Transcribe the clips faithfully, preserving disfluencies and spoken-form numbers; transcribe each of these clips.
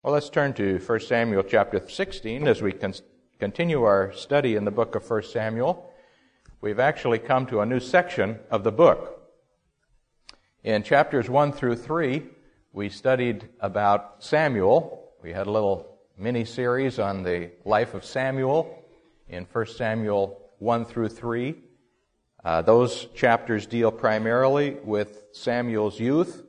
Well, let's turn to First Samuel chapter sixteen as we con- continue our study in the book of First Samuel. We've actually come to a new section of the book. In chapters one through three, we studied about Samuel. We had a little mini-series on the life of Samuel in First Samuel one through three. Uh, those chapters deal primarily with Samuel's youth.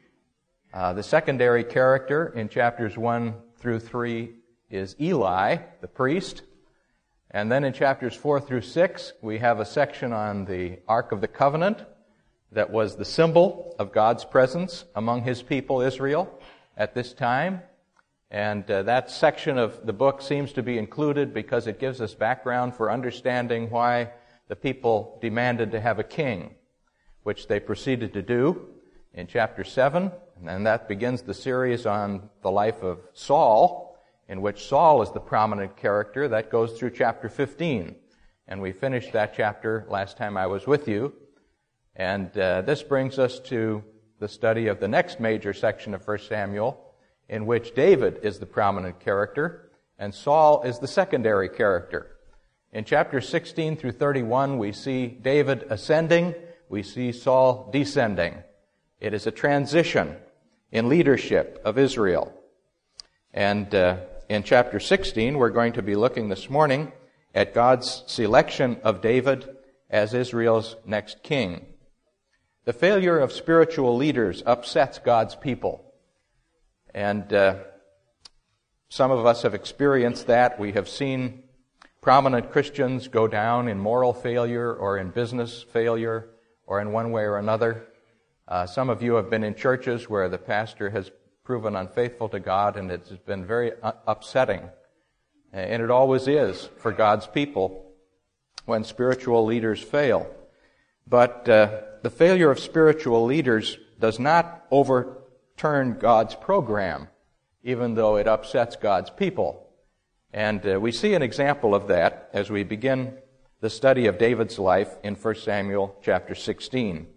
Uh, the secondary character in chapters one through three is Eli, the priest. And then in chapters four through six, we have a section on the Ark of the Covenant that was the symbol of God's presence among His people Israel at this time. And uh, that section of the book seems to be included because it gives us background for understanding why the people demanded to have a king, which they proceeded to do in chapter seven. And that begins the series on the life of Saul, in which Saul is the prominent character. That goes through chapter fifteen. And we finished that chapter last time I was with you. And uh, this brings us to the study of the next major section of First Samuel, in which David is the prominent character, and Saul is the secondary character. In chapters sixteen through thirty-one, we see David ascending, we see Saul descending. It is a transition in leadership of Israel. And uh, in chapter sixteen, we're going to be looking this morning at God's selection of David as Israel's next king. The failure of spiritual leaders upsets God's people. And uh, some of us have experienced that. We have seen prominent Christians go down in moral failure or in business failure or in one way or another. Uh, some of you have been in churches where the pastor has proven unfaithful to God, and it's been very uh, upsetting. And it always is for God's people when spiritual leaders fail. But uh, the failure of spiritual leaders does not overturn God's program, even though it upsets God's people. And uh, we see an example of that as we begin the study of David's life in First Samuel chapter sixteen.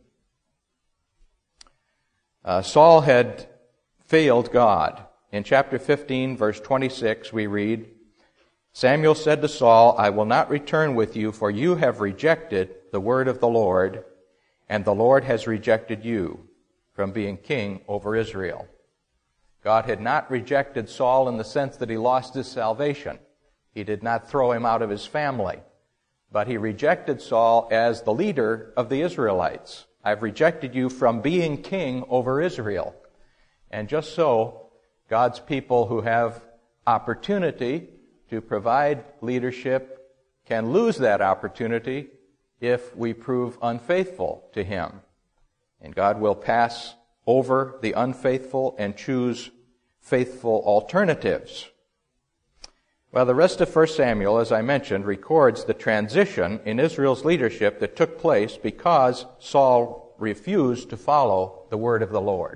Uh, Saul had failed God. In chapter fifteen, verse twenty-six, we read, Samuel said to Saul, I will not return with you, for you have rejected the word of the Lord, and the Lord has rejected you from being king over Israel. God had not rejected Saul in the sense that he lost his salvation. He did not throw him out of his family. But he rejected Saul as the leader of the Israelites. I've rejected you from being king over Israel. And just so, God's people who have opportunity to provide leadership can lose that opportunity if we prove unfaithful to Him. And God will pass over the unfaithful and choose faithful alternatives. Well, the rest of First Samuel, as I mentioned, records the transition in Israel's leadership that took place because Saul refused to follow the word of the Lord.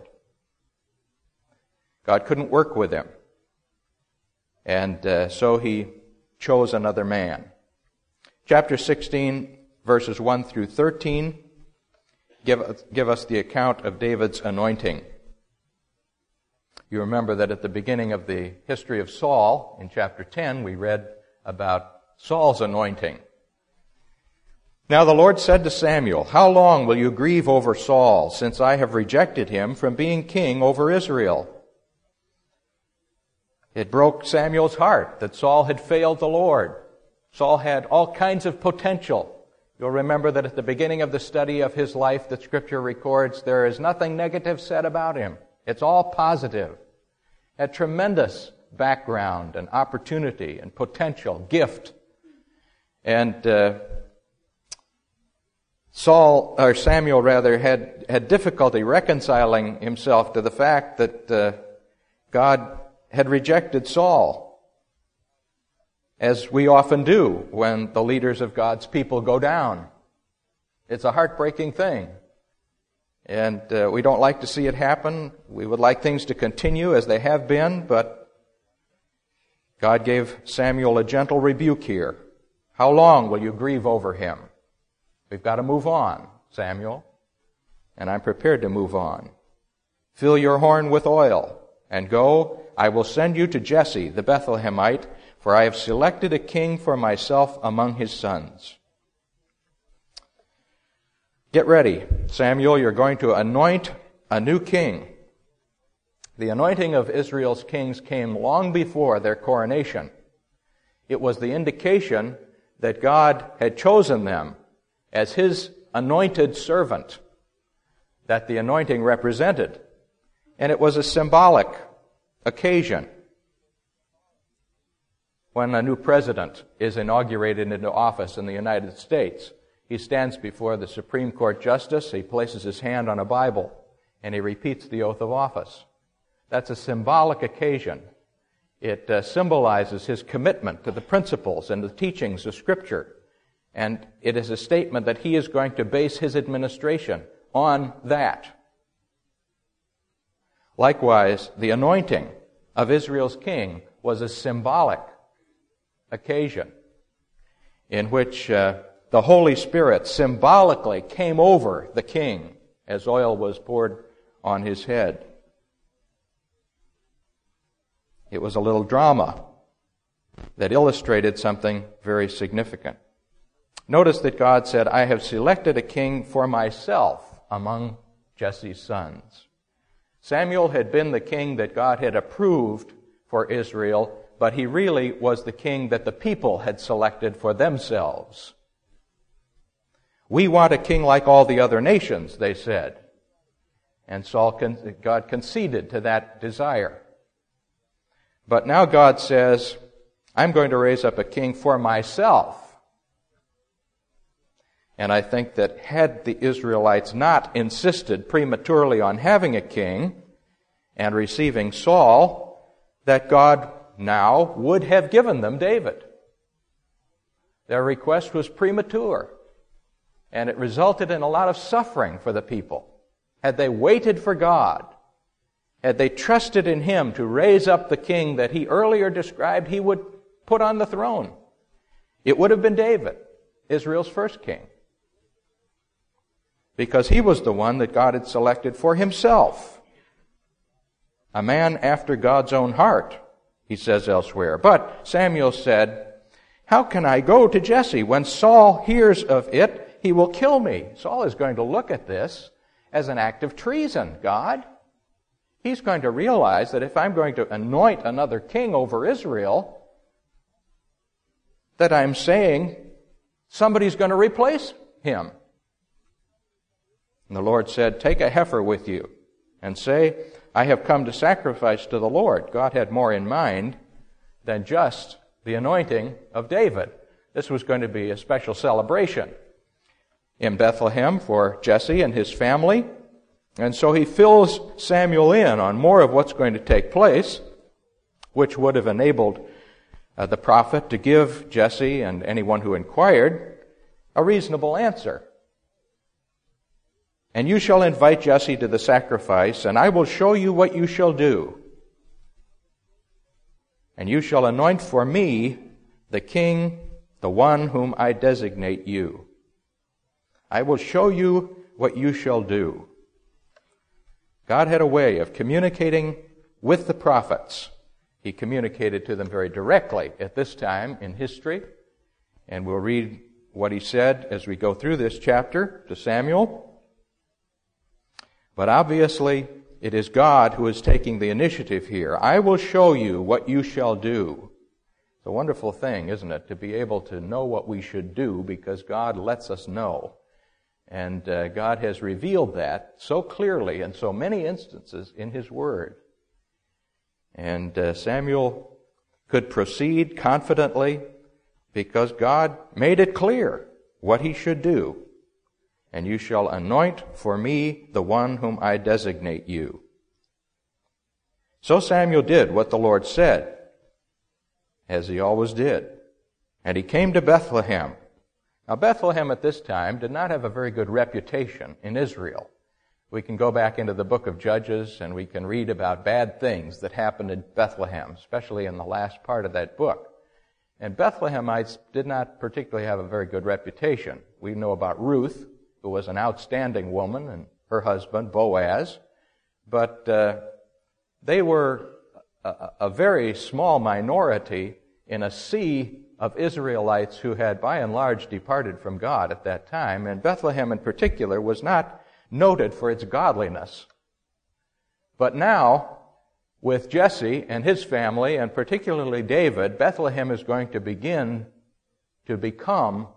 God couldn't work with him. And uh, so he chose another man. Chapter sixteen, verses one through thirteen, give, give us the account of David's anointing. You remember that at the beginning of the history of Saul, in chapter ten, we read about Saul's anointing. Now the Lord said to Samuel, How long will you grieve over Saul, since I have rejected him from being king over Israel? It broke Samuel's heart that Saul had failed the Lord. Saul had all kinds of potential. You'll remember that at the beginning of the study of his life that Scripture records, there is nothing negative said about him. It's all positive. A tremendous background and opportunity and potential, gift. And uh, Saul, or Samuel rather, had, had difficulty reconciling himself to the fact that uh, God had rejected Saul, as we often do when the leaders of God's people go down. It's a heartbreaking thing. And uh, we don't like to see it happen. We would like things to continue as they have been, but God gave Samuel a gentle rebuke here. How long will you grieve over him? We've got to move on, Samuel. And I'm prepared to move on. Fill your horn with oil. and go, I will send you to Jesse the Bethlehemite, for I have selected a king for myself among his sons. Get ready, Samuel, you're going to anoint a new king. The anointing of Israel's kings came long before their coronation. It was the indication that God had chosen them as his anointed servant that the anointing represented. And it was a symbolic occasion. When a new president is inaugurated into office in the United States, he stands before the Supreme Court justice, he places his hand on a Bible, and he repeats the oath of office. That's a symbolic occasion. It uh, symbolizes his commitment to the principles and the teachings of Scripture. And it is a statement that he is going to base his administration on that. Likewise, the anointing of Israel's king was a symbolic occasion in which uh, the Holy Spirit symbolically came over the king as oil was poured on his head. It was a little drama that illustrated something very significant. Notice that God said, I have selected a king for myself among Jesse's sons. Samuel had been the king that God had approved for Israel, but he really was the king that the people had selected for themselves. We want a king like all the other nations, they said. And Saul, God conceded to that desire. But now God says, I'm going to raise up a king for myself. And I think that had the Israelites not insisted prematurely on having a king and receiving Saul, that God now would have given them David. Their request was premature, and it resulted in a lot of suffering for the people. Had they waited for God, had they trusted in Him to raise up the king that He earlier described He would put on the throne, it would have been David, Israel's first king. Because he was the one that God had selected for Himself. A man after God's own heart, he says elsewhere. But Samuel said, how can I go to Jesse? When Saul hears of it, he will kill me. Saul is going to look at this as an act of treason, God. He's going to realize that if I'm going to anoint another king over Israel, that I'm saying somebody's going to replace him. And the Lord said, take a heifer with you and say, I have come to sacrifice to the Lord. God had more in mind than just the anointing of David. This was going to be a special celebration in Bethlehem for Jesse and his family. And so he fills Samuel in on more of what's going to take place, which would have enabled uh, the prophet to give Jesse and anyone who inquired a reasonable answer. And you shall invite Jesse to the sacrifice, and I will show you what you shall do. And you shall anoint for me the king, the one whom I designate you. I will show you what you shall do. God had a way of communicating with the prophets. He communicated to them very directly at this time in history. And we'll read what he said as we go through this chapter to Samuel. But obviously, it is God who is taking the initiative here. I will show you what you shall do. It's a wonderful thing, isn't it, to be able to know what we should do because God lets us know. And uh, God has revealed that so clearly in so many instances in His Word. And uh, Samuel could proceed confidently because God made it clear what he should do. And you shall anoint for me the one whom I designate you. So Samuel did what the Lord said, as he always did. And he came to Bethlehem. Now, Bethlehem at this time did not have a very good reputation in Israel. We can go back into the book of Judges and we can read about bad things that happened in Bethlehem, especially in the last part of that book. And Bethlehemites did not particularly have a very good reputation. We know about Ruth, who was an outstanding woman, and her husband, Boaz. But uh, they were a, a very small minority in a sea of Israelites who had by and large departed from God at that time, and Bethlehem in particular was not noted for its godliness. But now, with Jesse and his family, and particularly David, Bethlehem is going to begin to become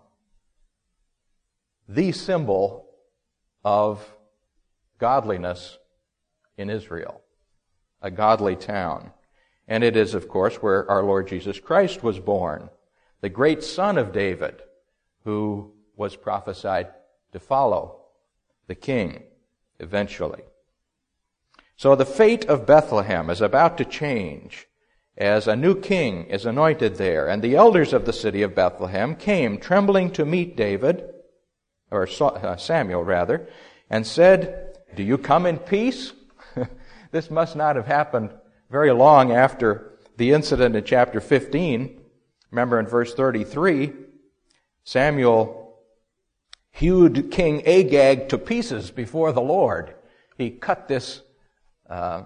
the symbol of godliness in Israel, a godly town. And it is, of course, where our Lord Jesus Christ was born, the great son of David, who was prophesied to follow the king eventually. So the fate of Bethlehem is about to change as a new king is anointed there. And the elders of the city of Bethlehem came trembling to meet David, or Samuel rather, and said, "Do you come in peace?" This must not have happened very long after the incident in chapter fifteen. Remember in verse thirty-three, Samuel hewed King Agag to pieces before the Lord. He cut this uh,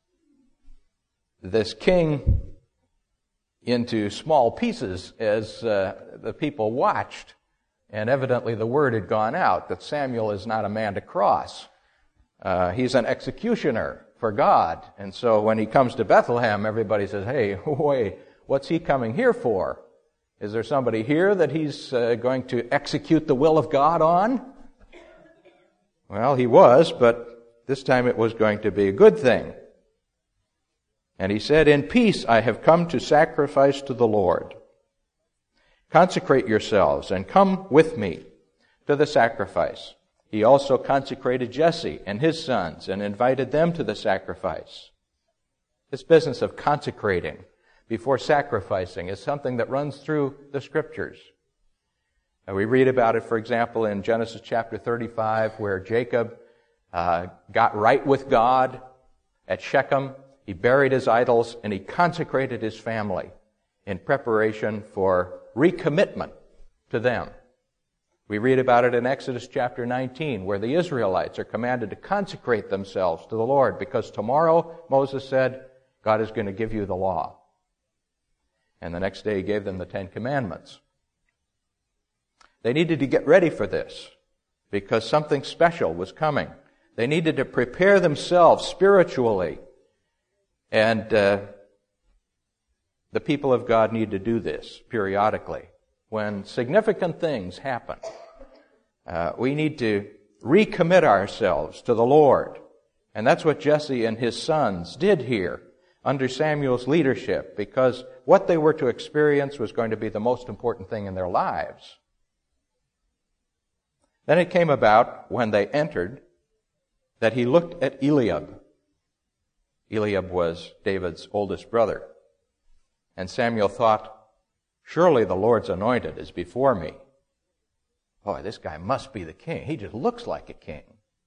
this king into small pieces as uh, the people watched. And evidently the word had gone out that Samuel is not a man to cross. Uh, he's an executioner for God. And so when he comes to Bethlehem, everybody says, "Hey, wait, what's he coming here for? Is there somebody here that he's uh, going to execute the will of God on?" Well, he was, but this time it was going to be a good thing. And he said, "In peace I have come to sacrifice to the Lord. Consecrate yourselves and come with me to the sacrifice." He also consecrated Jesse and his sons and invited them to the sacrifice. This business of consecrating before sacrificing is something that runs through the Scriptures. And we read about it, for example, in Genesis chapter thirty-five, where Jacob uh, got right with God at Shechem. He buried his idols and he consecrated his family in preparation for recommitment to them. We read about it in Exodus chapter nineteen, where the Israelites are commanded to consecrate themselves to the Lord, because tomorrow, Moses said, God is going to give you the law. And the next day he gave them the Ten Commandments. They needed to get ready for this, because something special was coming. They needed to prepare themselves spiritually. And uh, the people of God need to do this periodically. When significant things happen, uh, we need to recommit ourselves to the Lord. And that's what Jesse and his sons did here under Samuel's leadership, because what they were to experience was going to be the most important thing in their lives. Then it came about, when they entered, that he looked at Eliab. Eliab was David's oldest brother. And Samuel thought, "Surely the Lord's anointed is before me. Boy, this guy must be the king. He just looks like a king."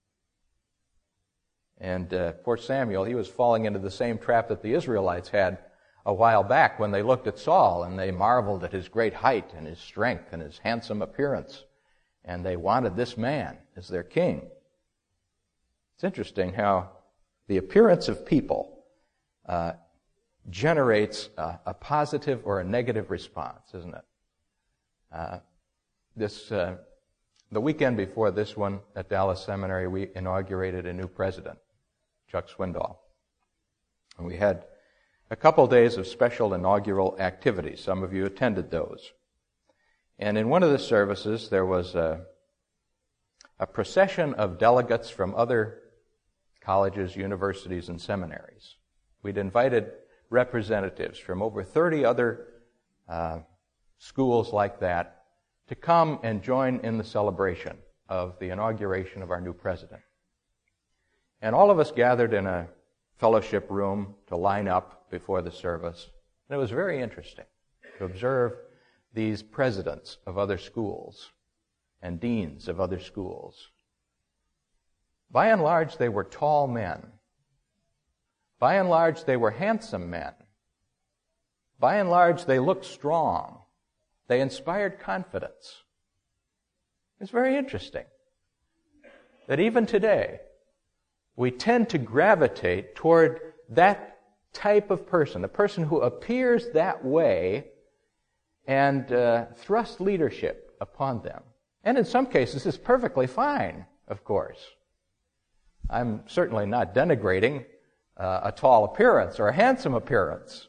And uh, poor Samuel, he was falling into the same trap that the Israelites had a while back when they looked at Saul and they marveled at his great height and his strength and his handsome appearance. And they wanted this man as their king. It's interesting how the appearance of people uh, generates a, a positive or a negative response, isn't it? Uh, this uh, the weekend before this one at Dallas Seminary, we inaugurated a new president, Chuck Swindoll. And we had a couple days of special inaugural activities. Some of you attended those. And in one of the services, there was a, a procession of delegates from other colleges, universities, and seminaries. We'd invited representatives from over thirty other uh, schools like that to come and join in the celebration of the inauguration of our new president. And all of us gathered in a fellowship room to line up before the service. And it was very interesting to observe these presidents of other schools and deans of other schools. By and large, they were tall men. By and large, they were handsome men. By and large, they looked strong. They inspired confidence. It's very interesting that even today, we tend to gravitate toward that type of person, the person who appears that way, and uh, thrust leadership upon them. And in some cases, it's perfectly fine, of course. I'm certainly not denigrating uh, a tall appearance or a handsome appearance.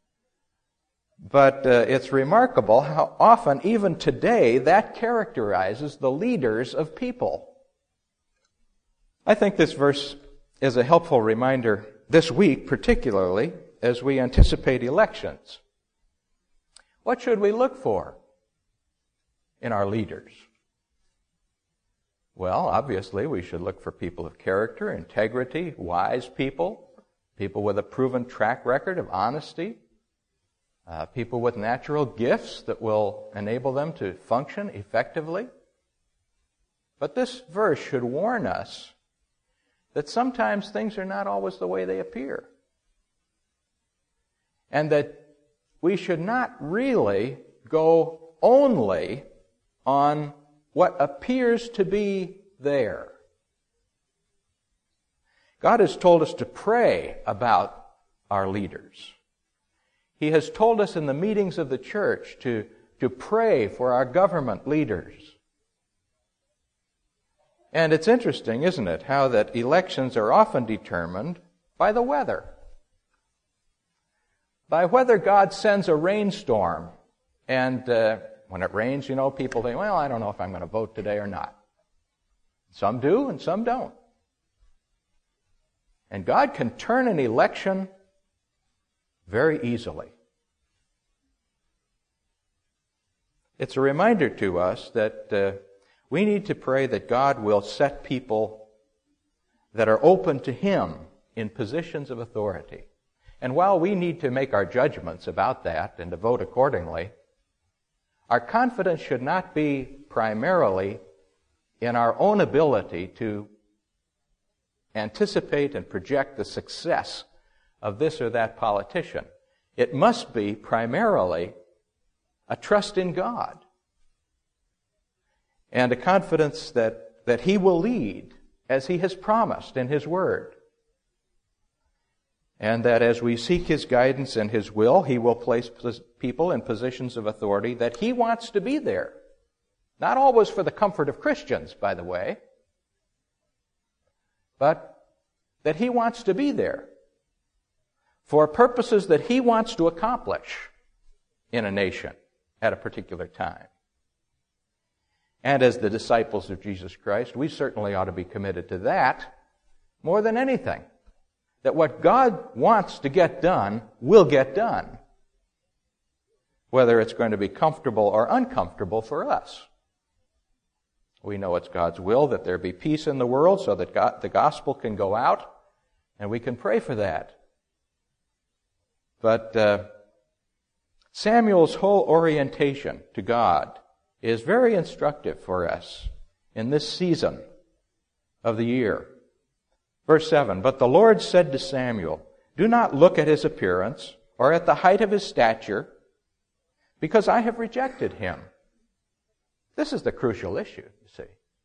But uh, it's remarkable how often, even today, that characterizes the leaders of people. I think this verse is a helpful reminder this week, particularly as we anticipate elections. What should we look for in our leaders? Well, obviously, we should look for people of character, integrity, wise people, people with a proven track record of honesty, uh, people with natural gifts that will enable them to function effectively. But this verse should warn us that sometimes things are not always the way they appear. And that we should not really go only on what appears to be there. God has told us to pray about our leaders. He has told us in the meetings of the church to, to pray for our government leaders. And it's interesting, isn't it, how that elections are often determined by the weather. By whether God sends a rainstorm. And uh, when it rains, you know, people think, well, I don't know if I'm going to vote today or not. Some do and some don't. And God can turn an election very easily. It's a reminder to us that uh, we need to pray that God will set people that are open to Him in positions of authority. And while we need to make our judgments about that and to vote accordingly, our confidence should not be primarily in our own ability to anticipate and project the success of this or that politician. It must be primarily a trust in God and a confidence that, that He will lead as He has promised in His Word. And that as we seek His guidance and His will, He will place people in positions of authority that He wants to be there. Not always for the comfort of Christians, by the way, but that He wants to be there for purposes that He wants to accomplish in a nation at a particular time. And as the disciples of Jesus Christ, we certainly ought to be committed to that more than anything. That what God wants to get done will get done, whether it's going to be comfortable or uncomfortable for us. We know it's God's will that there be peace in the world so that God, the gospel can go out, and we can pray for that. But uh, Samuel's whole orientation to God is very instructive for us in this season of the year. Verse seven, "But the Lord said to Samuel, do not look at his appearance or at the height of his stature, because I have rejected him." This is the crucial issue, you see.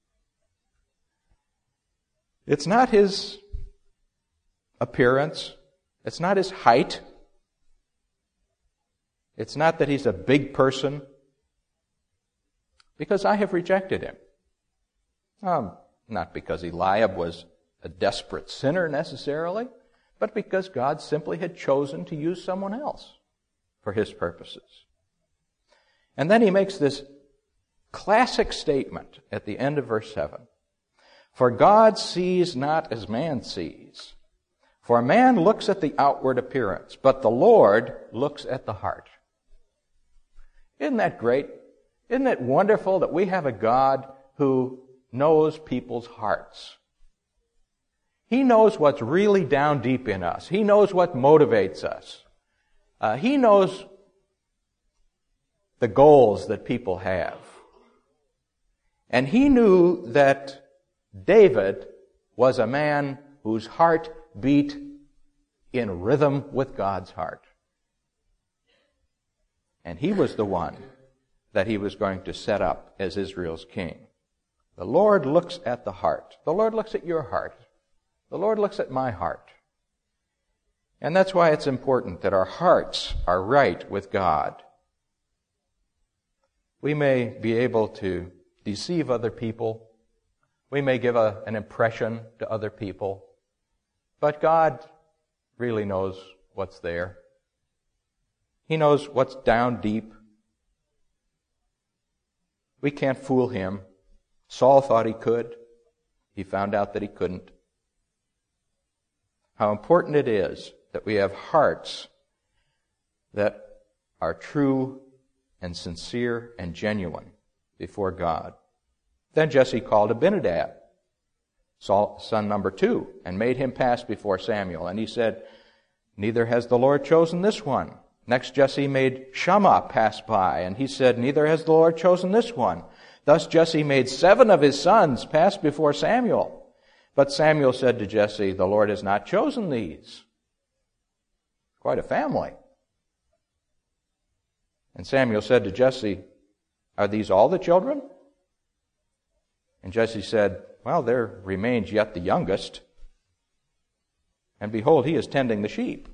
It's not his appearance. It's not his height. It's not that he's a big person. Because I have rejected him. Um, not because Eliab was a desperate sinner necessarily, but because God simply had chosen to use someone else for His purposes. And then he makes this classic statement at the end of verse seven. "For God sees not as man sees. For man looks at the outward appearance, but the Lord looks at the heart." Isn't that great? Isn't it wonderful that we have a God who knows people's hearts? He knows what's really down deep in us. He knows what motivates us. Uh, he knows the goals that people have. And He knew that David was a man whose heart beat in rhythm with God's heart. And he was the one that He was going to set up as Israel's king. The Lord looks at the heart. The Lord looks at your heart. The Lord looks at my heart. And that's why it's important that our hearts are right with God. We may be able to deceive other people. We may give a, an impression to other people. But God really knows what's there. He knows what's down deep. We can't fool him. Saul thought he could. He found out that he couldn't. How important it is that we have hearts that are true and sincere and genuine before God. Then Jesse called Abinadab, Saul, son number two, and made him pass before Samuel. And he said, "Neither has the Lord chosen this one." Next Jesse made Shammah pass by, and he said, "Neither has the Lord chosen this one." Thus Jesse made seven of his sons pass before Samuel. But Samuel said to Jesse, "The Lord has not chosen these." Quite a family. And Samuel said to Jesse, "Are these all the children?" And Jesse said, "Well, there remains yet the youngest. And behold, he is tending the sheep."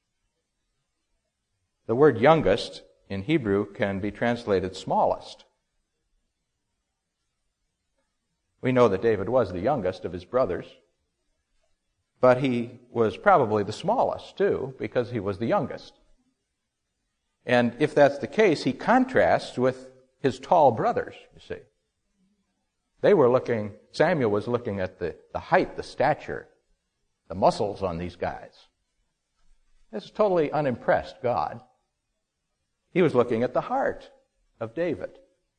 The word youngest in Hebrew can be translated smallest. We know that David was the youngest of his brothers, but he was probably the smallest too, because he was the youngest. And if that's the case, he contrasts with his tall brothers, you see. They were looking, Samuel was looking at the, the height, the stature, the muscles on these guys. This totally unimpressed God. He was looking at the heart of David.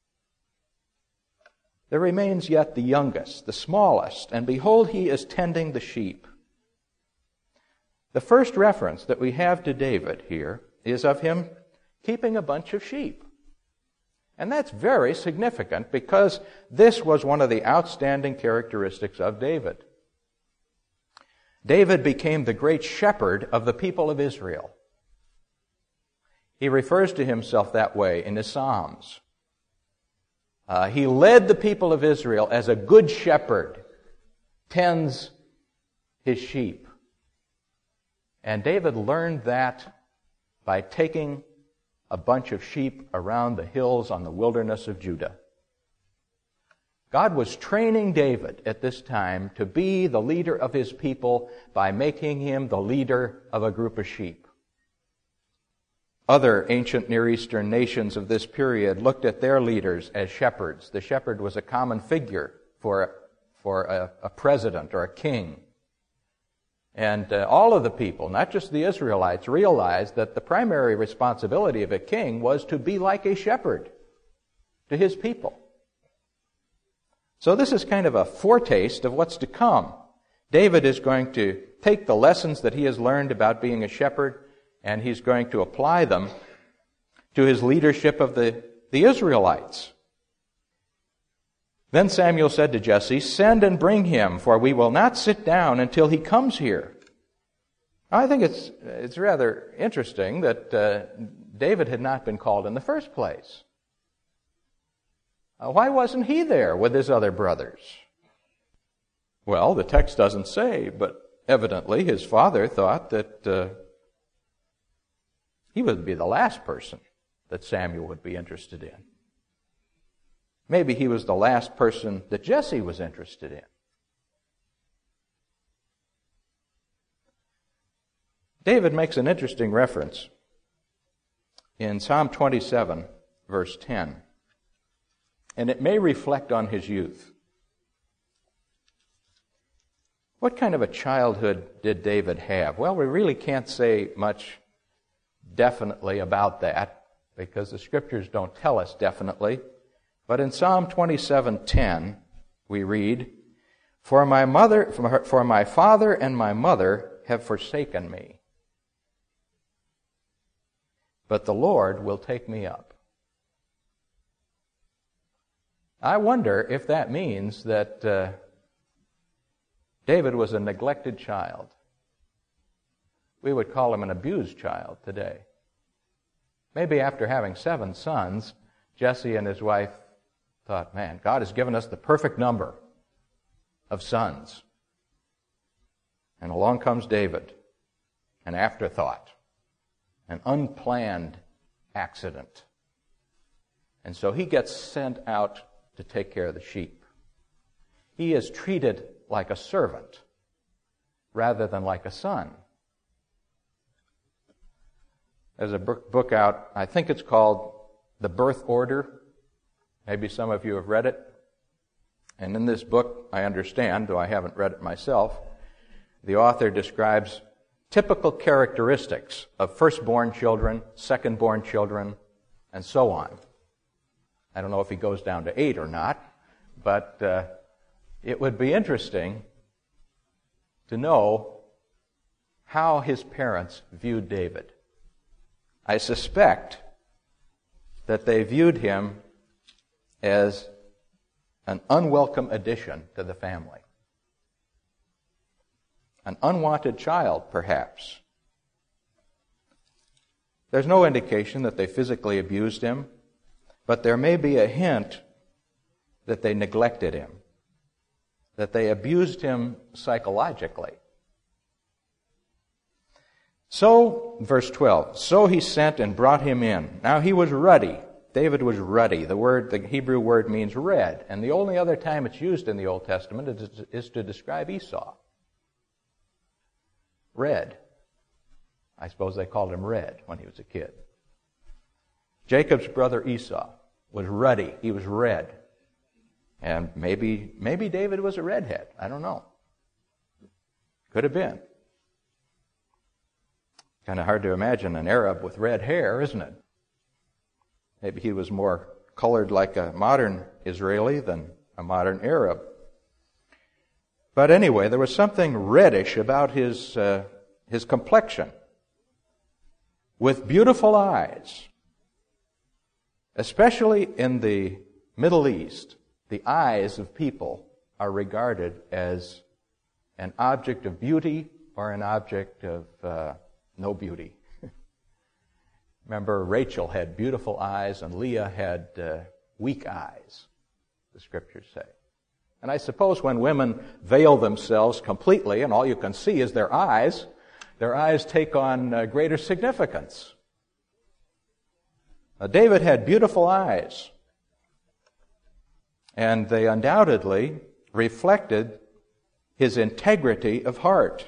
There remains yet the youngest, the smallest, and behold, he is tending the sheep. The first reference that we have to David here is of him keeping a bunch of sheep. And that's very significant because this was one of the outstanding characteristics of David. David became the great shepherd of the people of Israel. He refers to himself that way in his Psalms. Uh, he led the people of Israel as a good shepherd tends his sheep. And David learned that by taking a bunch of sheep around the hills on the wilderness of Judah. God was training David at this time to be the leader of his people by making him the leader of a group of sheep. Other ancient Near Eastern nations of this period looked at their leaders as shepherds. The shepherd was a common figure for, for a, a president or a king. And uh, all of the people, not just the Israelites, realized that the primary responsibility of a king was to be like a shepherd to his people. So this is kind of a foretaste of what's to come. David is going to take the lessons that he has learned about being a shepherd, and he's going to apply them to his leadership of the, the Israelites. Then Samuel said to Jesse, "Send and bring him, for we will not sit down until he comes here." I think it's it's rather interesting that uh, David had not been called in the first place. Uh, why wasn't he there with his other brothers? Well, the text doesn't say, but evidently his father thought that uh, he would be the last person that Samuel would be interested in. Maybe he was the last person that Jesse was interested in. David makes an interesting reference in Psalm twenty-seven, verse ten, and it may reflect on his youth. What kind of a childhood did David have? Well, we really can't say much definitely about that because the Scriptures don't tell us definitely. But in Psalm twenty-seven ten, we read, "For my mother, for my father and my mother have forsaken me, but the Lord will take me up." I wonder if that means that uh, David was a neglected child. We would call him an abused child today. Maybe after having seven sons, Jesse and his wife thought, man, God has given us the perfect number of sons. And along comes David. an afterthought, an unplanned accident. And so he gets sent out to take care of the sheep. He is treated like a servant rather than like a son. There's a book out, I think it's called The Birth Order. Maybe some of you have read it. And in this book, I understand, though I haven't read it myself, the author describes typical characteristics of firstborn children, secondborn children, and so on. I don't know if he goes down to eight or not, but uh, it would be interesting to know how his parents viewed David. I suspect that they viewed him as an unwelcome addition to the family. An unwanted child, perhaps. There's no indication that they physically abused him, but there may be a hint that they neglected him, that they abused him psychologically. So, verse twelve, so he sent and brought him in. Now he was ruddy. David was ruddy. The word, the Hebrew word means red. And the only other time it's used in the Old Testament is, is to describe Esau. Red. I suppose they called him Red when he was a kid. Jacob's brother Esau was ruddy. He was red. And maybe, maybe David was a redhead. I don't know. Could have been. Kind of hard to imagine an Arab with red hair, isn't it? Maybe he was more colored like a modern Israeli than a modern Arab. But anyway, there was something reddish about his uh, his complexion, with beautiful eyes. Especially in the Middle East, the eyes of people are regarded as an object of beauty or an object of uh, no beauty. Remember, Rachel had beautiful eyes and Leah had uh, weak eyes, the scriptures say. And I suppose when women veil themselves completely and all you can see is their eyes, their eyes take on uh, greater significance. Now, David had beautiful eyes, and they undoubtedly reflected his integrity of heart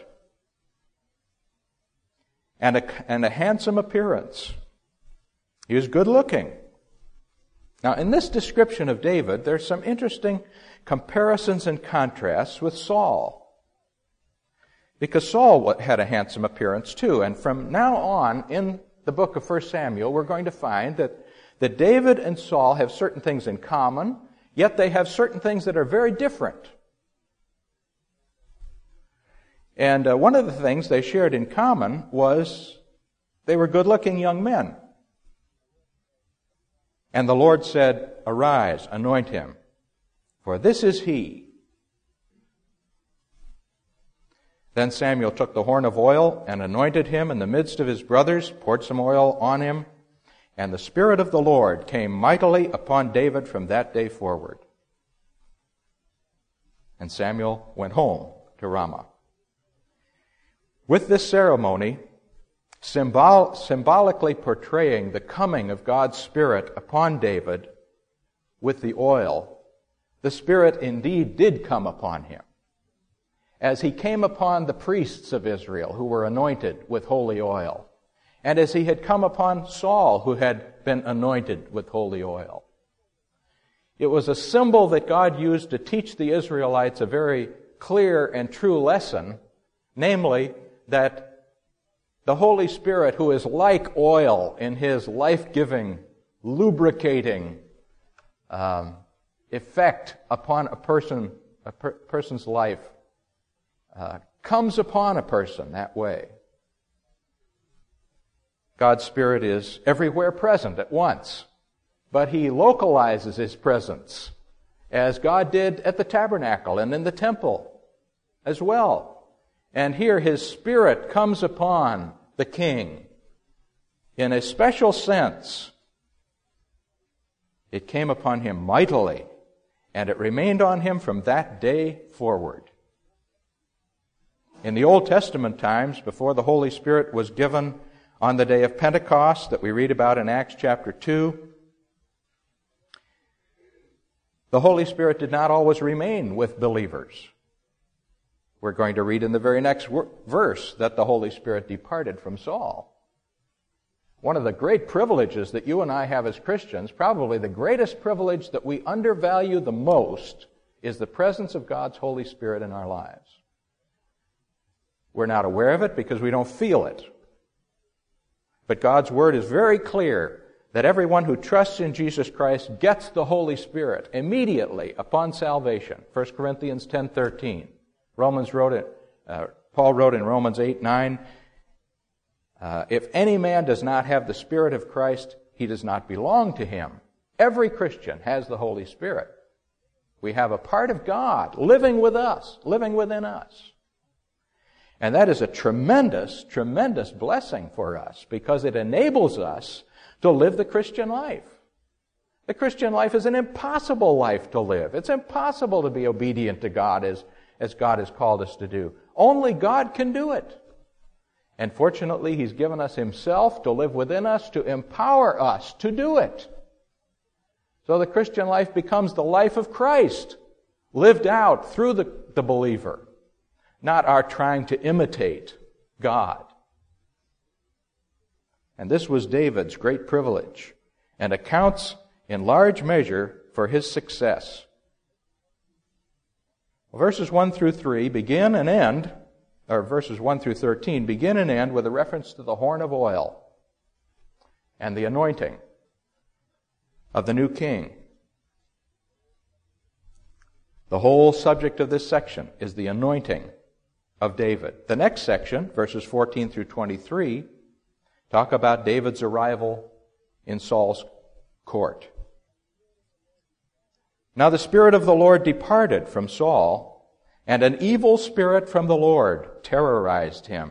and a, and a handsome appearance. He was good looking. Now, in this description of David, there's some interesting comparisons and contrasts with Saul. Because Saul had a handsome appearance too. And from now on, in the book of First Samuel, we're going to find that, that David and Saul have certain things in common, yet they have certain things that are very different. And uh, one of the things they shared in common was they were good-looking young men. And the Lord said, "Arise, anoint him, for this is he." Then Samuel took the horn of oil and anointed him in the midst of his brothers, poured some oil on him, and the Spirit of the Lord came mightily upon David from that day forward. And Samuel went home to Ramah. With this ceremony, Symbol- symbolically portraying the coming of God's Spirit upon David with the oil, the Spirit indeed did come upon him, as he came upon the priests of Israel who were anointed with holy oil, and as he had come upon Saul who had been anointed with holy oil. It was a symbol that God used to teach the Israelites a very clear and true lesson, namely that the Holy Spirit, who is like oil in his life-giving, lubricating um, effect upon a person, a per- person's life, uh, comes upon a person that way. God's Spirit is everywhere present at once, but he localizes his presence, as God did at the tabernacle and in the temple as well. And here his Spirit comes upon the king in a special sense. It came upon him mightily, and it remained on him from that day forward. In the Old Testament times, before the Holy Spirit was given on the day of Pentecost that we read about in Acts chapter two, the Holy Spirit did not always remain with believers. We're going to read in the very next verse that the Holy Spirit departed from Saul. One of the great privileges that you and I have as Christians, probably the greatest privilege that we undervalue the most, is the presence of God's Holy Spirit in our lives. We're not aware of it because we don't feel it. But God's Word is very clear that everyone who trusts in Jesus Christ gets the Holy Spirit immediately upon salvation. First Corinthians ten thirteen. Romans wrote it, uh, Paul wrote in Romans eight nine, uh, if any man does not have the Spirit of Christ, he does not belong to him. Every Christian has the Holy Spirit. We have a part of God living with us, living within us. And that is a tremendous, tremendous blessing for us because it enables us to live the Christian life. The Christian life is an impossible life to live. It's impossible to be obedient to God as, as God has called us to do. Only God can do it. And fortunately, He's given us Himself to live within us, to empower us to do it. So the Christian life becomes the life of Christ, lived out through the, the believer, not our trying to imitate God. And this was David's great privilege, and accounts in large measure for his success. Well, verses one through three begin and end, or verses one through thirteen begin and end with a reference to the horn of oil and the anointing of the new king. The whole subject of this section is the anointing of David. The next section, verses fourteen through twenty-three, talk about David's arrival in Saul's court. Now the Spirit of the Lord departed from Saul, and an evil spirit from the Lord terrorized him.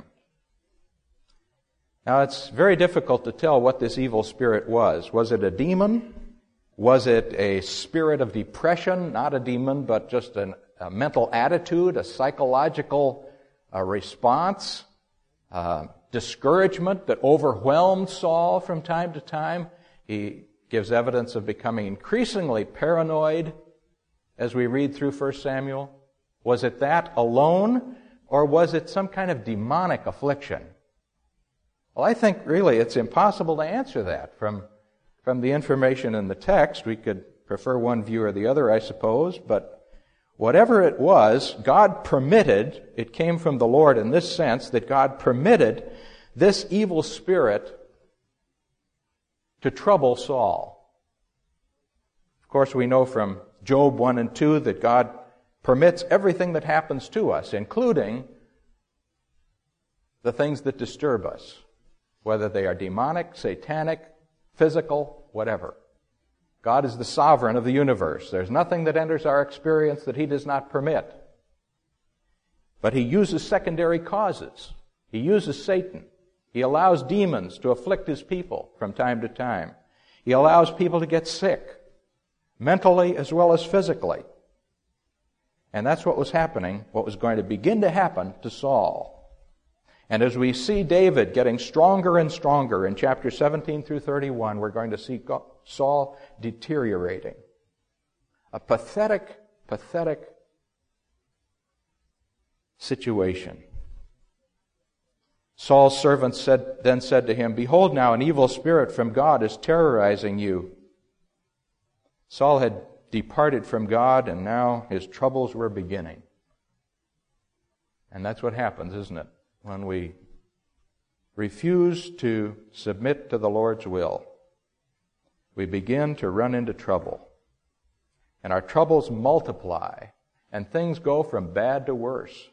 Now it's very difficult to tell what this evil spirit was. Was it a demon? Was it a spirit of depression? Not a demon, but just an, a mental attitude, a psychological uh, response, uh, discouragement that overwhelmed Saul from time to time. He gives evidence of becoming increasingly paranoid as we read through First Samuel. Was it that alone, or was it some kind of demonic affliction? Well, I think really it's impossible to answer that from, from the information in the text. We could prefer one view or the other, I suppose, but whatever it was, God permitted, it came from the Lord in this sense, that God permitted this evil spirit to trouble Saul. Of course, we know from Job one and two that God permits everything that happens to us, including the things that disturb us, whether they are demonic, satanic, physical, whatever. God is the sovereign of the universe. There's nothing that enters our experience that He does not permit. But He uses secondary causes. He uses Satan. He allows demons to afflict His people from time to time. He allows people to get sick, mentally as well as physically. And that's what was happening, what was going to begin to happen to Saul. And as we see David getting stronger and stronger in chapters seventeen through thirty-one, we're going to see Saul deteriorating. A pathetic, pathetic situation. Saul's servants said, then said to him, "Behold now, an evil spirit from God is terrorizing you." Saul had departed from God, and now his troubles were beginning. And that's what happens, isn't it? When we refuse to submit to the Lord's will, we begin to run into trouble. And our troubles multiply, and things go from bad to worse.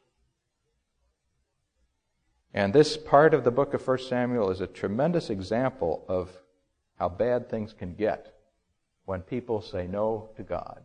And this part of the book of First Samuel is a tremendous example of how bad things can get when people say no to God.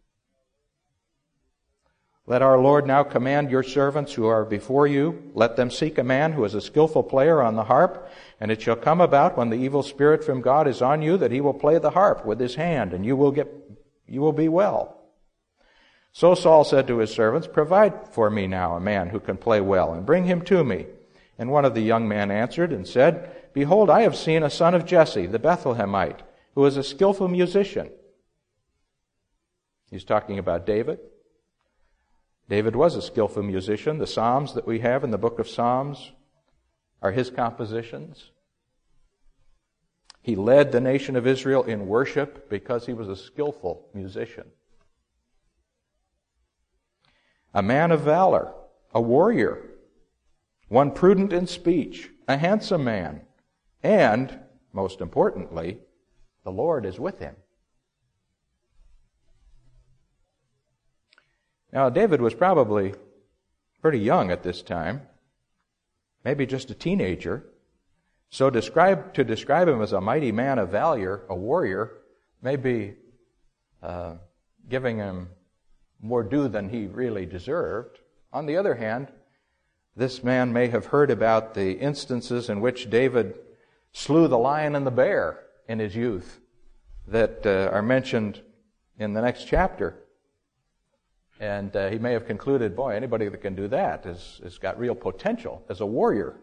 Let our Lord now command your servants who are before you. Let them seek a man who is a skillful player on the harp, and it shall come about when the evil spirit from God is on you that he will play the harp with his hand, and you will get, you will be well. So Saul said to his servants, "Provide for me now a man who can play well, and bring him to me." And one of the young men answered and said, "Behold, I have seen a son of Jesse, the Bethlehemite, who is a skillful musician." He's talking about David. David was a skillful musician. The Psalms that we have in the book of Psalms are his compositions. He led the nation of Israel in worship because he was a skillful musician. A man of valor, a warrior, one prudent in speech, a handsome man, and, most importantly, the Lord is with him. Now, David was probably pretty young at this time, maybe just a teenager. So describe, to describe him as a mighty man of valor, a warrior, may be uh, giving him more due than he really deserved. On the other hand, this man may have heard about the instances in which David slew the lion and the bear in his youth that uh, are mentioned in the next chapter. And uh, he may have concluded, boy, anybody that can do that has, has got real potential as a warrior.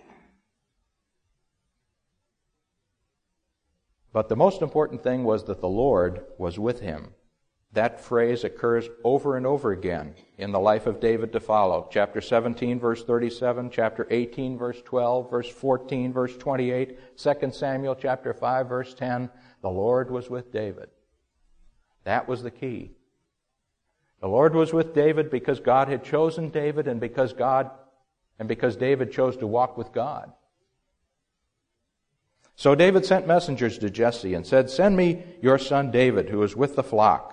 But the most important thing was that the Lord was with him. That phrase occurs over and over again in the life of David to follow. Chapter seventeen, verse thirty-seven, chapter eighteen, verse twelve, verse fourteen, verse twenty-eight, Second Samuel chapter five, verse ten. The Lord was with David. That was the key. The Lord was with David because God had chosen David and because God and because David chose to walk with God. So David sent messengers to Jesse and said, "Send me your son David, who is with the flock."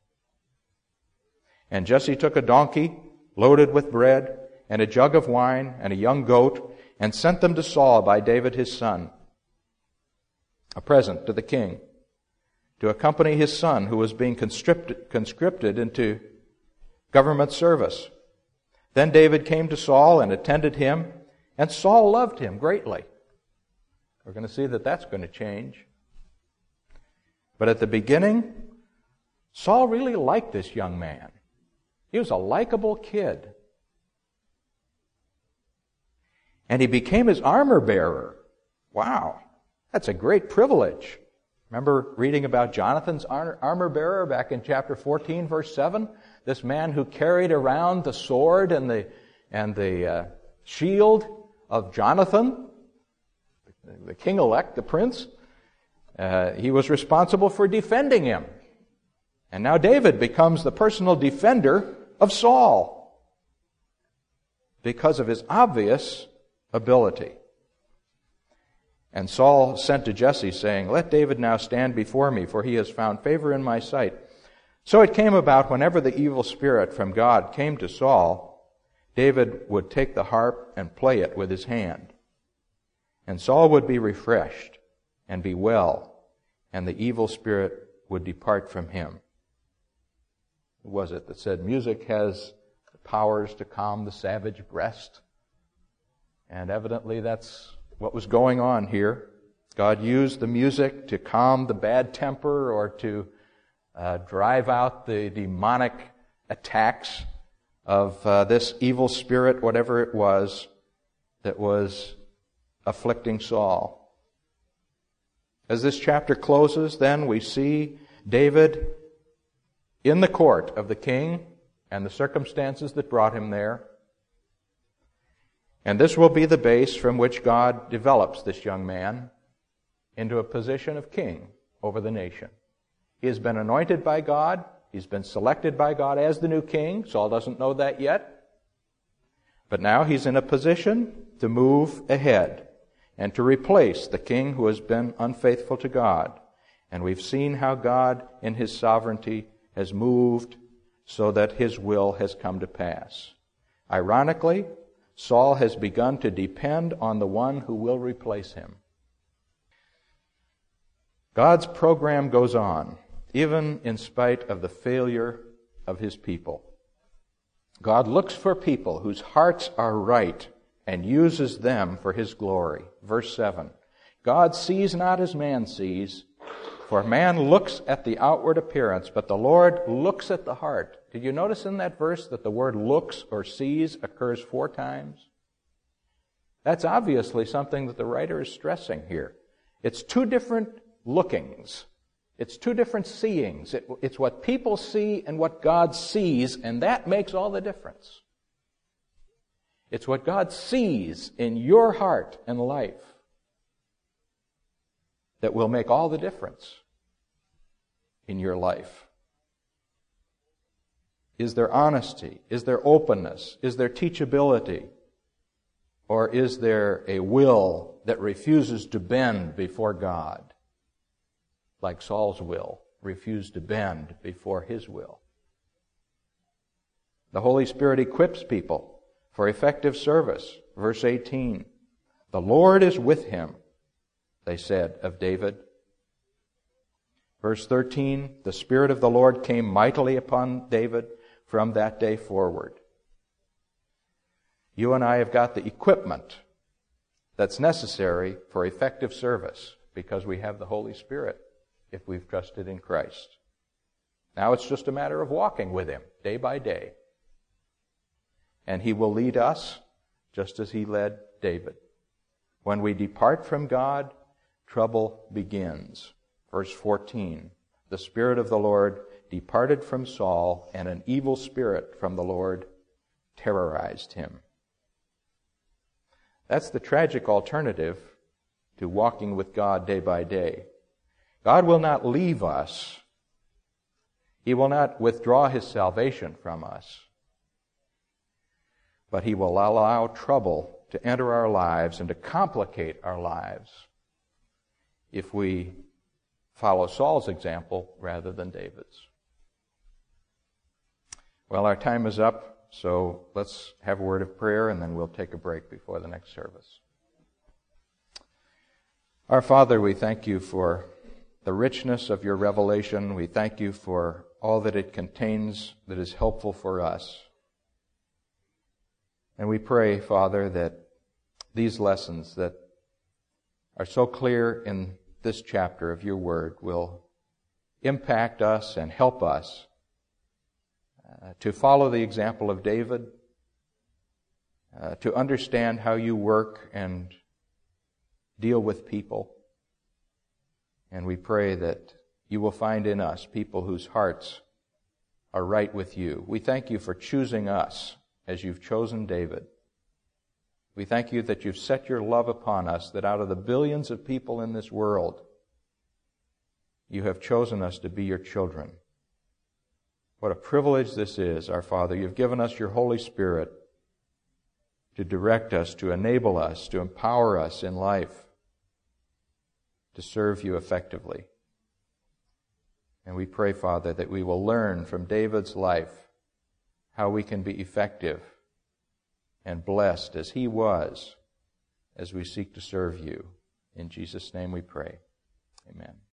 And Jesse took a donkey loaded with bread and a jug of wine and a young goat and sent them to Saul by David his son, a present to the king, to accompany his son who was being conscripted, conscripted into government service. Then David came to Saul and attended him, and Saul loved him greatly. We're going to see that that's going to change. But at the beginning, Saul really liked this young man. He was a likable kid. And he became his armor bearer. Wow, that's a great privilege. Remember reading about Jonathan's armor bearer back in chapter fourteen, verse seven? This man who carried around the sword and the, and the uh, shield of Jonathan, the king-elect, the prince. Uh, he was responsible for defending him. And now David becomes the personal defender of Saul because of his obvious ability. And Saul sent to Jesse, saying, "Let David now stand before me, for he has found favor in my sight." So it came about, whenever the evil spirit from God came to Saul, David would take the harp and play it with his hand. And Saul would be refreshed and be well, and the evil spirit would depart from him. Who was it that said, music has the powers to calm the savage breast? And evidently that's what was going on here. God used the music to calm the bad temper or to uh, drive out the demonic attacks of uh, this evil spirit, whatever it was, that was afflicting Saul. As this chapter closes, then, we see David in the court of the king and the circumstances that brought him there. And this will be the base from which God develops this young man into a position of king over the nation. He has been anointed by God. He's been selected by God as the new king. Saul doesn't know that yet. But now he's in a position to move ahead and to replace the king who has been unfaithful to God. And we've seen how God, in His sovereignty, has moved so that His will has come to pass. Ironically, Saul has begun to depend on the one who will replace him. God's program goes on, even in spite of the failure of His people. God looks for people whose hearts are right and uses them for His glory. Verse seven, God sees not as man sees, For man looks at the outward appearance, but the Lord looks at the heart. Did you notice in that verse that the word looks or sees occurs four times? That's obviously something that the writer is stressing here. It's two different lookings. It's two different seeings. It, it's what people see and what God sees, and that makes all the difference. It's what God sees in your heart and life that will make all the difference in your life. Is there honesty? Is there openness? Is there teachability? Or is there a will that refuses to bend before God, like Saul's will refused to bend before his will? The Holy Spirit equips people for effective service. Verse eighteen, the Lord is with him, they said of David. Verse thirteen, the Spirit of the Lord came mightily upon David from that day forward. You and I have got the equipment that's necessary for effective service because we have the Holy Spirit if we've trusted in Christ. Now it's just a matter of walking with Him day by day. And He will lead us just as He led David. When we depart from God, trouble begins. Verse fourteen, the Spirit of the Lord departed from Saul, and an evil spirit from the Lord terrorized him. That's the tragic alternative to walking with God day by day. God will not leave us. He will not withdraw His salvation from us. But He will allow trouble to enter our lives and to complicate our lives if we follow Saul's example rather than David's. Well, our time is up, so let's have a word of prayer and then we'll take a break before the next service. Our Father, we thank You for the richness of Your revelation. We thank You for all that it contains that is helpful for us. And we pray, Father, that these lessons that are so clear in this chapter of Your Word will impact us and help us uh, to follow the example of David, uh, to understand how You work and deal with people. And we pray that You will find in us people whose hearts are right with You. We thank You for choosing us as You've chosen David. We thank You that You've set Your love upon us, that out of the billions of people in this world, You have chosen us to be Your children. What a privilege this is, our Father. You've given us Your Holy Spirit to direct us, to enable us, to empower us in life, to serve You effectively. And we pray, Father, that we will learn from David's life how we can be effective and blessed as he was as we seek to serve You. In Jesus' name we pray. Amen.